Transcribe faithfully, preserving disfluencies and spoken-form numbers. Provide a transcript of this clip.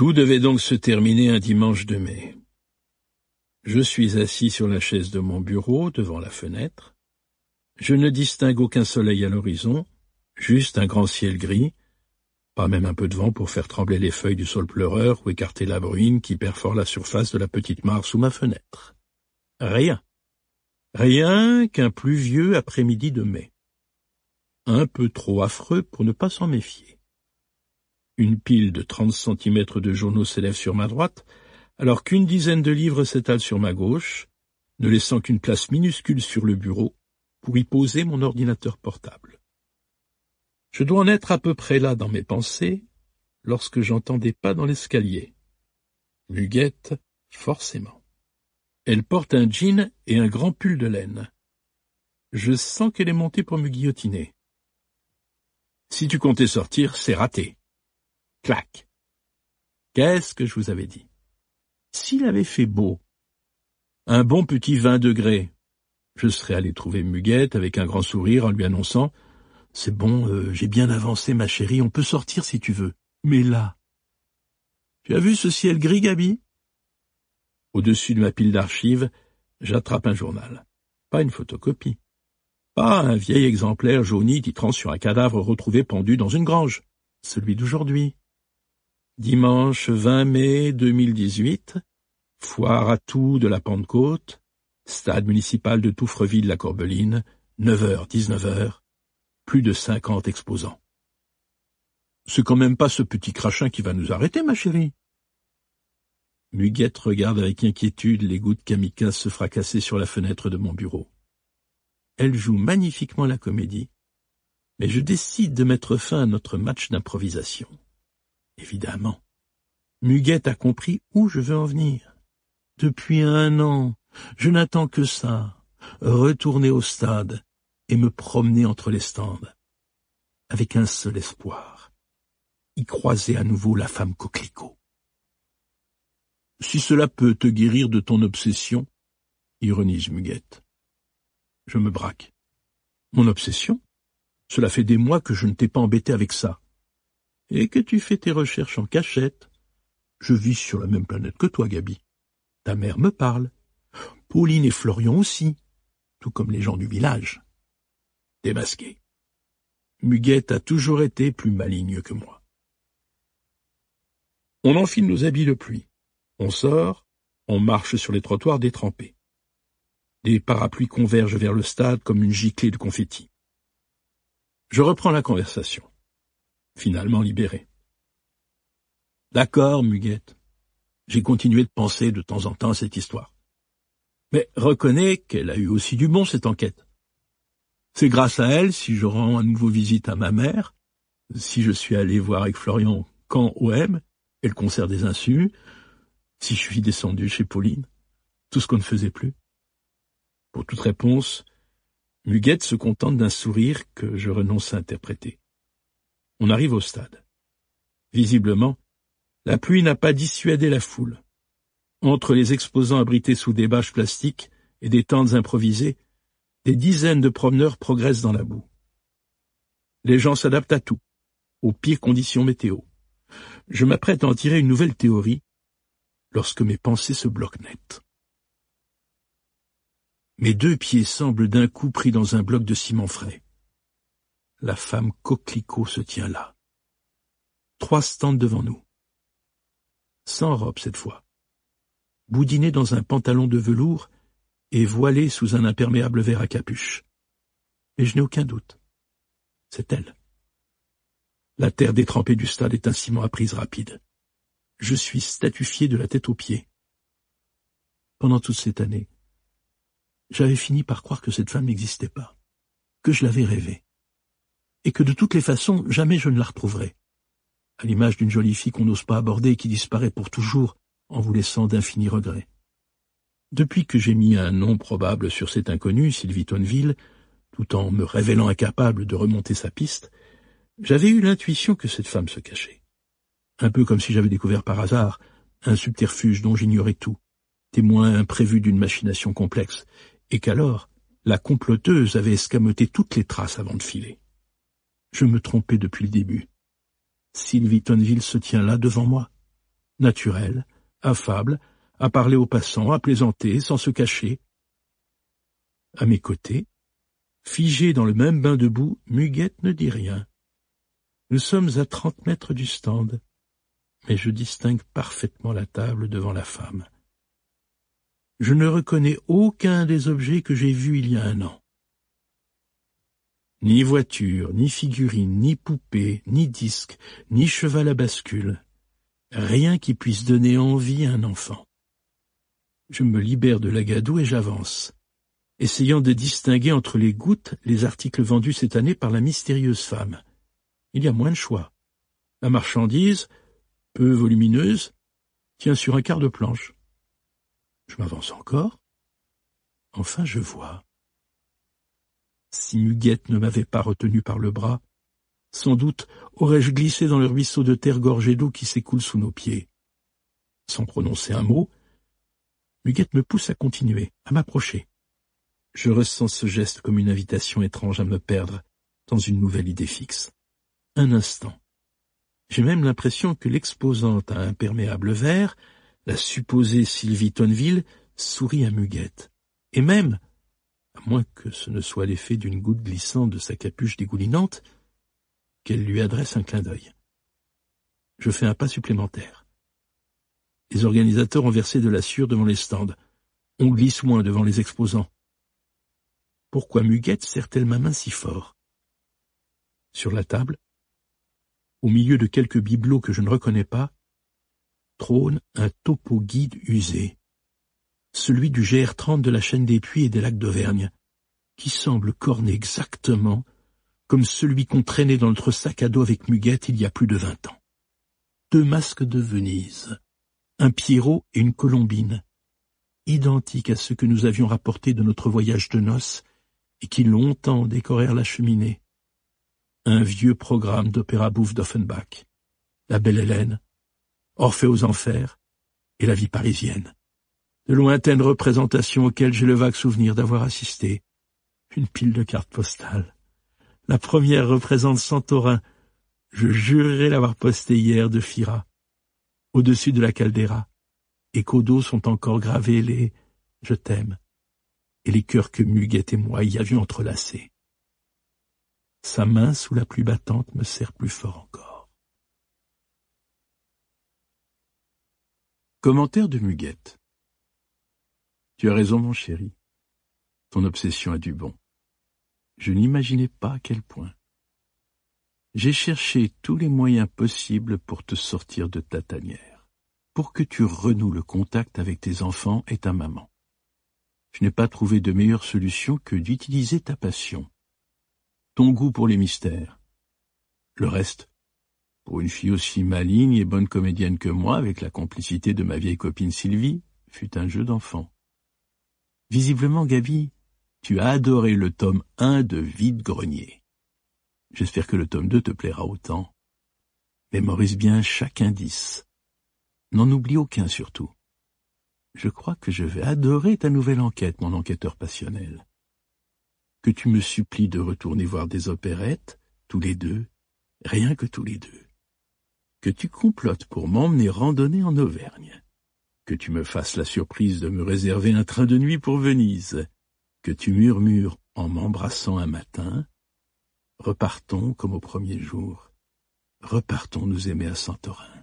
Tout devait donc se terminer un dimanche de mai. Je suis assis sur la chaise de mon bureau, devant la fenêtre. Je ne distingue aucun soleil à l'horizon, juste un grand ciel gris, pas même un peu de vent pour faire trembler les feuilles du saule pleureur ou écarter la bruine qui perfore la surface de la petite mare sous ma fenêtre. Rien. Rien qu'un pluvieux après-midi de mai. Un peu trop affreux pour ne pas s'en méfier. Une pile de trente centimètres de journaux s'élève sur ma droite, alors qu'une dizaine de livres s'étalent sur ma gauche, ne laissant qu'une place minuscule sur le bureau pour y poser mon ordinateur portable. Je dois en être à peu près là dans mes pensées, lorsque j'entends des pas dans l'escalier. Muguette, forcément. Elle porte un jean et un grand pull de laine. Je sens qu'elle est montée pour me guillotiner. Si tu comptais sortir, c'est raté. Clac. Qu'est-ce que je vous avais dit? S'il avait fait beau, un bon petit vingt degrés, je serais allé trouver Muguette avec un grand sourire en lui annonçant « C'est bon, euh, j'ai bien avancé ma chérie, on peut sortir si tu veux. » Mais là... Tu as vu ce ciel gris, Gabi? Au-dessus de ma pile d'archives, j'attrape un journal. Pas une photocopie. Pas un vieil exemplaire jauni titrant sur un cadavre retrouvé pendu dans une grange. Celui d'aujourd'hui. Dimanche vingt mai deux mille dix-huit, foire à tout de la Pentecôte, stade municipal de Touffreville-la-Corbeline, neuf heures dix-neuf heures, plus de cinquante exposants. C'est quand même pas ce petit crachin qui va nous arrêter, ma chérie. Muguette regarde avec inquiétude les gouttes kamikazes se fracasser sur la fenêtre de mon bureau. Elle joue magnifiquement la comédie, mais je décide de mettre fin à notre match d'improvisation. Évidemment, Muguette a compris où je veux en venir. Depuis un an, je n'attends que ça, retourner au stade et me promener entre les stands, avec un seul espoir, y croiser à nouveau la femme coquelicot. Si cela peut te guérir de ton obsession, ironise Muguette. Je me braque. Mon obsession? Cela fait des mois que je ne t'ai pas embêté avec ça. Et que tu fais tes recherches en cachette. Je vis sur la même planète que toi, Gabi. Ta mère me parle. Pauline et Florian aussi, tout comme les gens du village. Démasqué. Muguette a toujours été plus maligne que moi. On enfile nos habits de pluie. On sort, on marche sur les trottoirs détrempés. Des parapluies convergent vers le stade comme une giclée de confettis. Je reprends la conversation. Finalement libéré. D'accord, Muguette. J'ai continué de penser de temps en temps à cette histoire. Mais reconnais qu'elle a eu aussi du bon, cette enquête. C'est grâce à elle si je rends à nouveau visite à ma mère, si je suis allé voir avec Florian Caen O M et le concert des Insus, si je suis descendu chez Pauline, tout ce qu'on ne faisait plus. Pour toute réponse, Muguette se contente d'un sourire que je renonce à interpréter. On arrive au stade. Visiblement, la pluie n'a pas dissuadé la foule. Entre les exposants abrités sous des bâches plastiques et des tentes improvisées, des dizaines de promeneurs progressent dans la boue. Les gens s'adaptent à tout, aux pires conditions météo. Je m'apprête à en tirer une nouvelle théorie lorsque mes pensées se bloquent net. Mes deux pieds semblent d'un coup pris dans un bloc de ciment frais. La femme coquelicot se tient là. Trois stands devant nous. Sans robe cette fois. Boudinée dans un pantalon de velours et voilée sous un imperméable vert à capuche. Mais je n'ai aucun doute. C'est elle. La terre détrempée du stade est un ciment à prise rapide. Je suis statufié de la tête aux pieds. Pendant toute cette année, j'avais fini par croire que cette femme n'existait pas, que je l'avais rêvée, et que de toutes les façons, jamais je ne la retrouverais, à l'image d'une jolie fille qu'on n'ose pas aborder et qui disparaît pour toujours en vous laissant d'infinis regrets. Depuis que j'ai mis un nom probable sur cette inconnue, Sylvie Tonneville, tout en me révélant incapable de remonter sa piste, j'avais eu l'intuition que cette femme se cachait. Un peu comme si j'avais découvert par hasard un subterfuge dont j'ignorais tout, témoin imprévu d'une machination complexe, et qu'alors la comploteuse avait escamoté toutes les traces avant de filer. Je me trompais depuis le début. Sylvie Tonneville se tient là devant moi, naturelle, affable, à parler aux passants, à plaisanter, sans se cacher. À mes côtés, figée dans le même bain de boue, Muguette ne dit rien. Nous sommes à trente mètres du stand, mais je distingue parfaitement la table devant la femme. Je ne reconnais aucun des objets que j'ai vus il y a un an. Ni voiture, ni figurine, ni poupée, ni disque, ni cheval à bascule. Rien qui puisse donner envie à un enfant. Je me libère de l'agadou et j'avance, essayant de distinguer entre les gouttes les articles vendus cette année par la mystérieuse femme. Il y a moins de choix. La marchandise, peu volumineuse, tient sur un quart de planche. Je m'avance encore. Enfin, je vois. Si Muguette ne m'avait pas retenu par le bras, sans doute aurais-je glissé dans le ruisseau de terre gorgé d'eau qui s'écoule sous nos pieds. Sans prononcer un mot, Muguette me pousse à continuer, à m'approcher. Je ressens ce geste comme une invitation étrange à me perdre dans une nouvelle idée fixe. Un instant. J'ai même l'impression que l'exposante à imperméable vert, la supposée Sylvie Tonneville, sourit à Muguette. Et même, à moins que ce ne soit l'effet d'une goutte glissante de sa capuche dégoulinante, qu'elle lui adresse un clin d'œil. Je fais un pas supplémentaire. Les organisateurs ont versé de la sueur devant les stands. On glisse moins devant les exposants. Pourquoi Muguette serre-t-elle ma main si fort? Sur la table, au milieu de quelques bibelots que je ne reconnais pas, trône un topo guide usé, celui du G R trente de la chaîne des Puys et des lacs d'Auvergne, qui semble corner exactement comme celui qu'on traînait dans notre sac à dos avec Muguette il y a plus de vingt ans. Deux masques de Venise, un Pierrot et une Colombine, identiques à ceux que nous avions rapportés de notre voyage de noces et qui longtemps décorèrent la cheminée. Un vieux programme d'opéra bouffe d'Offenbach, La Belle Hélène, Orphée aux Enfers et La Vie parisienne. De lointaines représentations auxquelles j'ai le vague souvenir d'avoir assisté. Une pile de cartes postales. La première représente Santorin. Je jurerais l'avoir postée hier de Fira, au-dessus de la caldeira, et qu'au dos sont encore gravés les « Je t'aime » et les cœurs que Muguette et moi y avions entrelacés. Sa main sous la pluie battante me serre plus fort encore. Commentaire de Muguette. Tu as raison, mon chéri. Ton obsession a du bon. Je n'imaginais pas à quel point. J'ai cherché tous les moyens possibles pour te sortir de ta tanière, pour que tu renoues le contact avec tes enfants et ta maman. Je n'ai pas trouvé de meilleure solution que d'utiliser ta passion, ton goût pour les mystères. Le reste, pour une fille aussi maligne et bonne comédienne que moi, avec la complicité de ma vieille copine Sylvie, fut un jeu d'enfant. Visiblement, Gaby, tu as adoré le tome un de Vide-grenier. J'espère que le tome deux te plaira autant. Mémorise bien chaque indice. N'en oublie aucun surtout. Je crois que je vais adorer ta nouvelle enquête, mon enquêteur passionnel. Que tu me supplies de retourner voir des opérettes, tous les deux, rien que tous les deux. Que tu complotes pour m'emmener randonner en Auvergne. Que tu me fasses la surprise de me réserver un train de nuit pour Venise. Que tu murmures en m'embrassant un matin. Repartons comme au premier jour. Repartons nous aimer à Santorin.